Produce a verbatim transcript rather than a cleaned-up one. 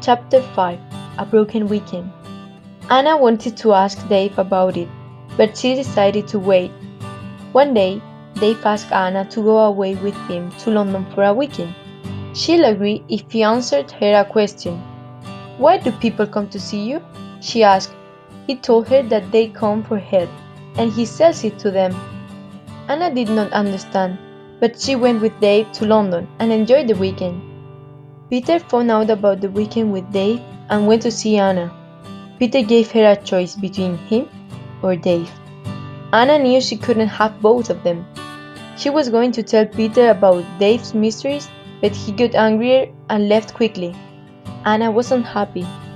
Chapter five A Broken Weekend. Anna wanted to ask Dave about it, but she decided to wait. One day, Dave asked Anna to go away with him to London for a weekend. She'll agree if he answered her a question. "Why do people come to see you?" she asked. He told her that they come for help, and he sells it to them. Anna did not understand, but she went with Dave to London and enjoyed the weekend. Peter found out about the weekend with Dave and went to see Anna. Peter gave her a choice between him or Dave. Anna knew she couldn't have both of them. She was going to tell Peter about Dave's mysteries, but he got angrier and left quickly. Anna wasn't happy.